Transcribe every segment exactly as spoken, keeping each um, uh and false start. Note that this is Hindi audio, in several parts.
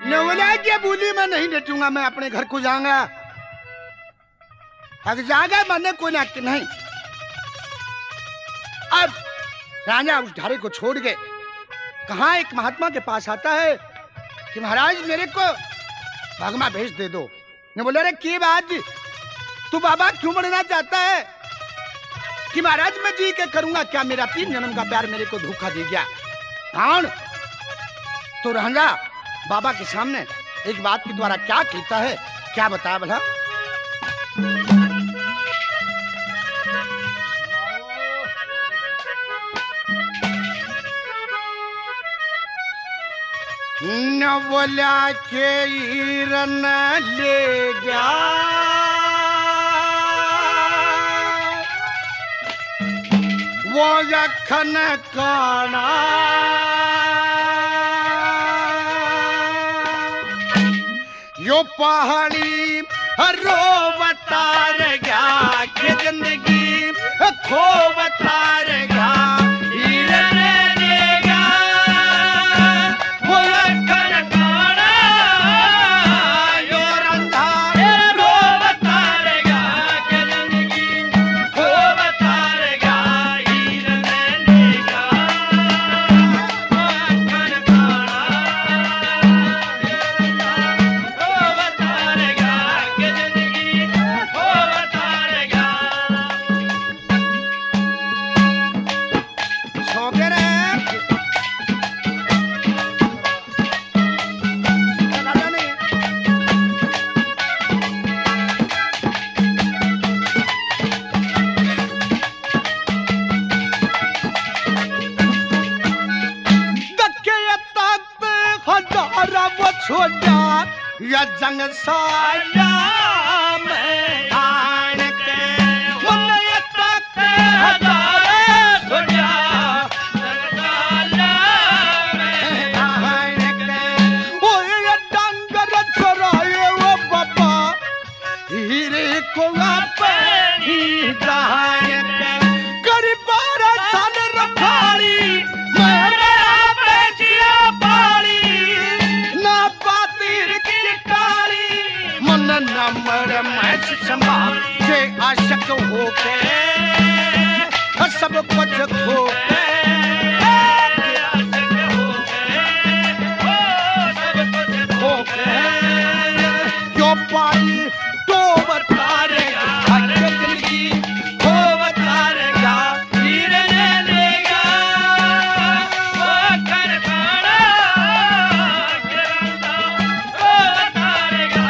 ने बोला कि बोली मैं नहीं लेटूंगा, मैं अपने घर को जाऊंगा। अगर जागा मैंने कोई ना नहीं। अब राजा उस ढारे को छोड़ के कहा एक महात्मा के पास आता है कि महाराज मेरे को भगमा भेज दे दो। ने बोले अरे की बात, तू बाबा क्यों बनना चाहता है? कि महाराज मैं जी के करूंगा क्या, मेरा तीन जन्म का प्यार मेरे को धोखा दे गया। कौन? तो राजा बाबा के सामने एक बात के द्वारा क्या कहता है, क्या बताया भला? न बोला के ईरन ले गया, वो यखन काना, यो पहाड़ी रोवतार गया के जिंदगी खो बतार गया। या जंग साया में आन के मन तक हजारे सुजा, में आन के ओ ये डंगर चराए वो बाबा हीरे को अपनी जान के गरीबार सन रखाड़ी मेरे बेचिया पाली ना पातीर नंबर मैच संभाल के आशक हो के सब कुछ खो के खो के क्यों पाई तो बता रहेगा जिंदगी हो बता रहेगा हीर ले लेगा वो कर पाना वो बता रहेगा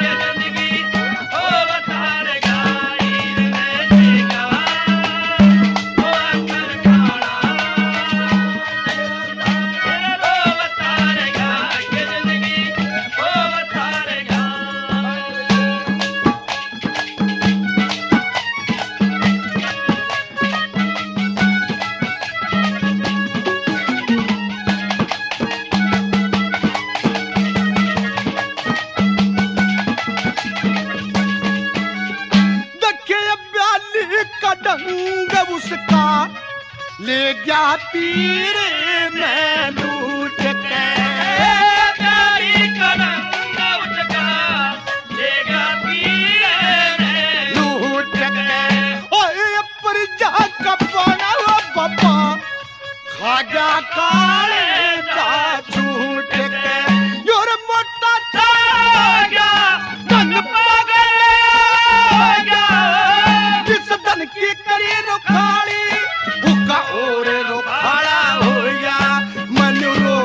उसका ले गया पीर में लूट के प्यारी कलंग उसका ले गया पीर में लूट के ओए पर जा कपना बाबा खा गया काले का छूट के योर मोटा चा गया धन पागल हो गया जिस धन की करी रुखाड़ी भूखा और रुखाड़ा हो गया मन रो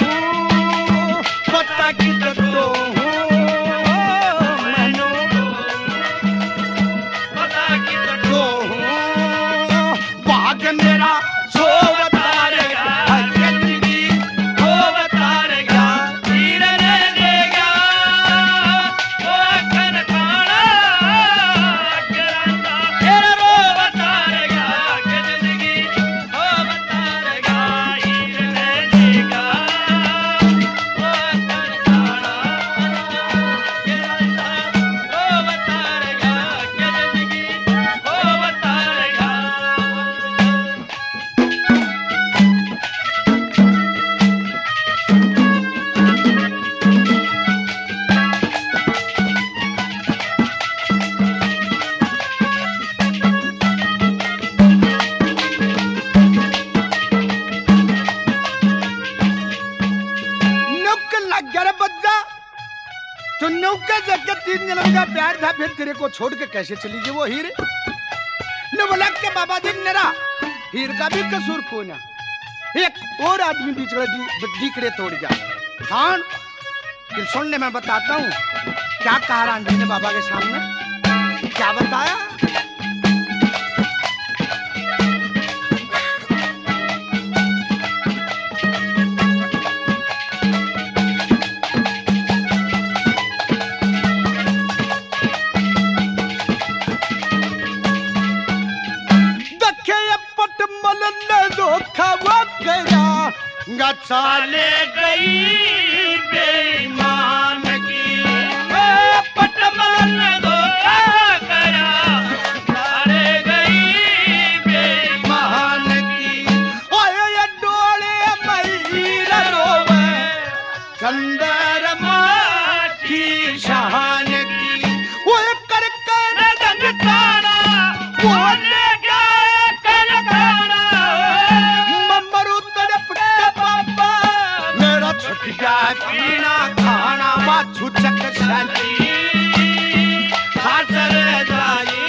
पता की तो मनो पता की तो भाग मेरा सो बता रहेगा जिंदगी को बता रहेगा तीर ले लेगा वो कर खाना तेरा रो बता रहेगा जिंदगी को बता रहेगा तीर ले लेगा वो कर खाना क्या रे बच्चा, चुन्नू के जगह तीन जन्म का प्यार था, फिर तेरे को छोड़ के कैसे चली गई वो हीर? ने बोला कि बाबा जी मेरा हीर का भी कसूर कोई ना, एक और आदमी बिचड़े दीकड़े तोड़ गया। कौन? फिर सुन ले, मैं बताता हूँ क्या कहा रांझी ने बाबा के सामने, क्या बताया। चाले गई बेईमान की पटमल ने धोखा करा, चाले गई बेईमान की। ओए ये डोले मईर रोवे चंद्रमा की शान की, ओए करके रंग तारा बोले पीना खाना माछू चक जाती हासर जाई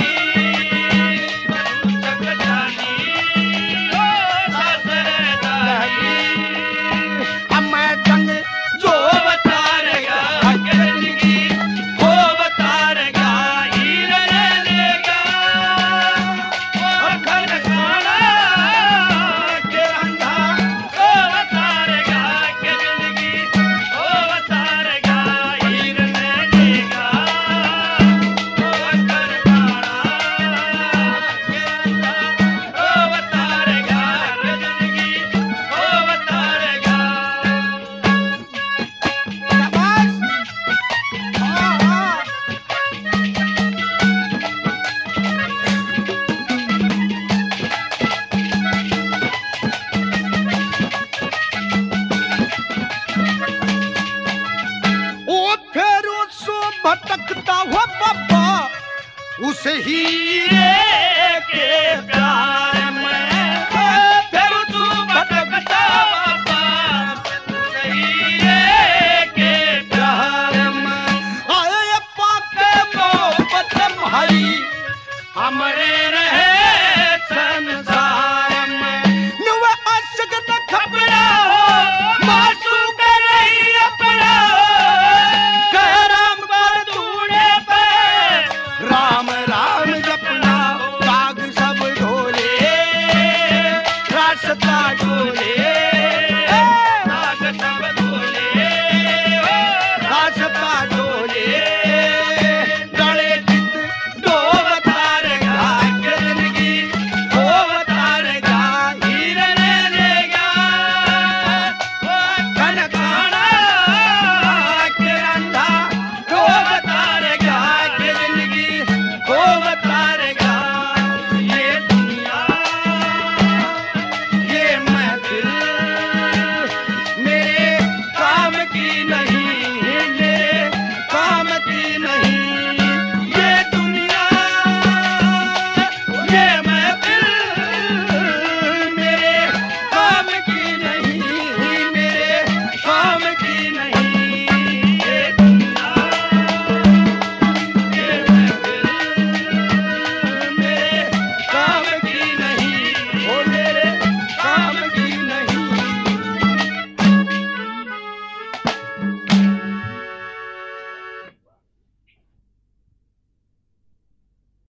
चक जानी ओ हासर जाई। अब मैं जंग जो बता रहेगा जिंदगी वो बता रहेगा हीर लेगा और घर खाना के अंधा वो बता रहेगा जिंदगी भटकता हुआ बाबा उस हीरे के प्यार